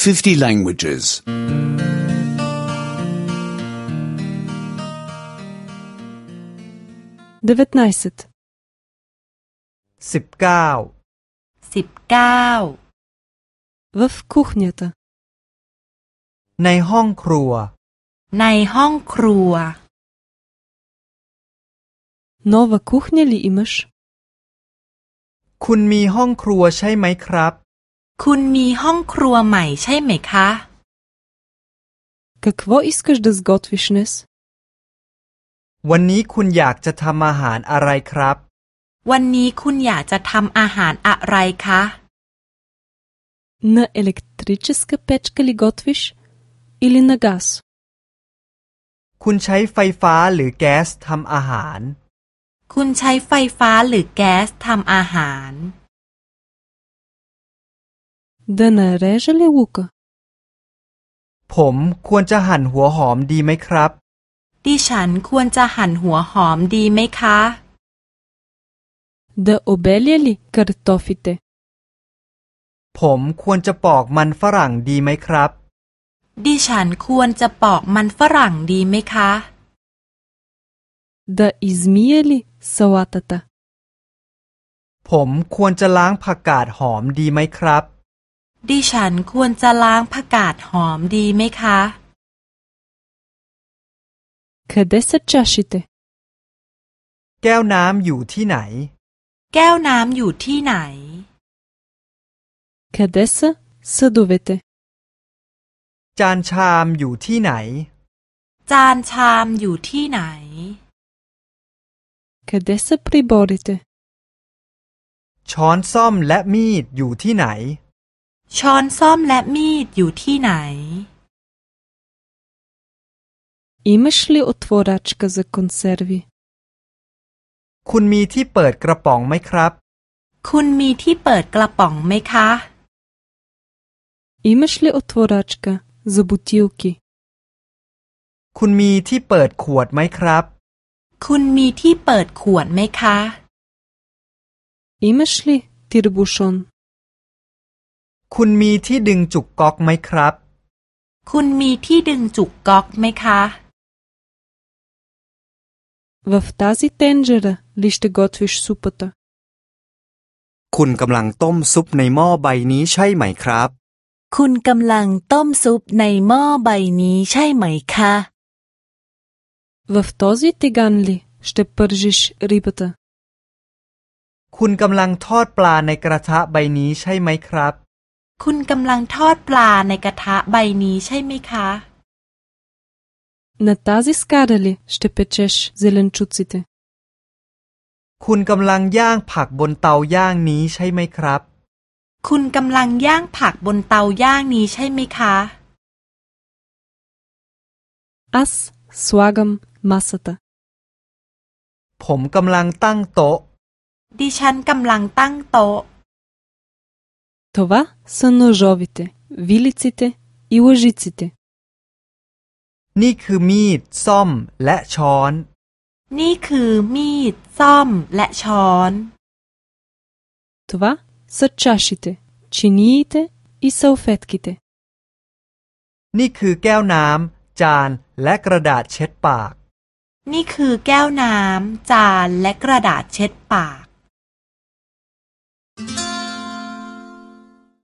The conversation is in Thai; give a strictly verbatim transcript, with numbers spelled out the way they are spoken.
fifty languages. деветнайсет. สิบเก้าสิบเก้า В кухнята. ในห้องครัวในห้องครัว Нова кухня ли имаш? คุณมีห้องครัวใช่ไหมครับคุณมีห้องครัวใหม่ใช่ไหมคะ Какво искаш да сготвиш днес? วันนี้คุณอยากจะทำอาหารอะไรครับวันนี้คุณอยากจะทำอาหารอะไรคะ На електрическа печка ли готвиш или на газ? คุณใช้ไฟฟ้าหรือแก๊สทำอาหารคุณใช้ไฟฟ้าหรือแก๊สทำอาหาร Да нарежа ли лука? ผมควรจะหั่นหัวหอมดีไหมครับดิฉันควรจะหั่นหัวหอมดีไหมคะ Да обеля ли картофите? ผมควรจะปอกมันฝรั่งดีไหมครับดิฉันควรจะปอกมันฝรั่งดีไหมคะ Да измия ли салатата? ผมควรจะล้างผักกาดหอมดีไหมครับดิฉันควรจะล้างผักกาดหอมดีไหมคะ Къде са чашите? แก้วน้ำอยู่ที่ไหนแก้วน้ำอยู่ที่ไหน Къде са съдовете? จานชามอยู่ที่ไหนจานชามอยู่ที่ไหน Къде са приборите? ช้อนส้อมและมีดอยู่ที่ไหนช้อนส้อมและมีดอยู่ที่ไหน Имаш ли отворачка за консерви? คุณมีที่เปิดกระป๋องไหมครับคุณมีที่เปิดกระป๋องไหมคะ Имаш ли отворачка за бутилки? คุณมีที่เปิดขวดไหมครับคุณมีที่เปิดขวดไหมคะ Имаш ли тирбушон? คุณมีที่ดึงจุกก๊อกไหมครับคุณมีที่ดึงจุกก๊อกไหมคะ В тази тенджера ли ще готвиш супата? คุณกำลังต้มซุปในหม้อใบนี้ใช่ไหมครับคุณกำลังต้มซุปในหม้อใบนี้ใช่ไหมคะ В този тиган ли ще пържиш рибата? คุณกำลังทอดปลาในกระทะใบนี้ใช่ไหมครับคุณกำลังทอดปลาในกระทะใบนี้ใช่ไหมคะ На тази скара ли ще печеш зеленчуците? คุณกำลังย่างผักบนเตาย่างนี้ใช่ไหมครับคุณกำลังย่างผักบนเตาย่างนี้ใช่ไหมคะ Аз слагам масата. ผมกำลังตั้งโต๊ะดิฉันกำลังตั้งโต๊ะ Това са ножовите, вилиците и лъжиците. นี่คือมีดส้อมและช้อนนี่คือมีดส้อมและช้อน Това са чашите, чиниите и салфетките. นี่คือแก้วน้ำจานและกระดาษเช็ดปากนี่คือแก้วน้ำจานและกระดาษเช็ดปาก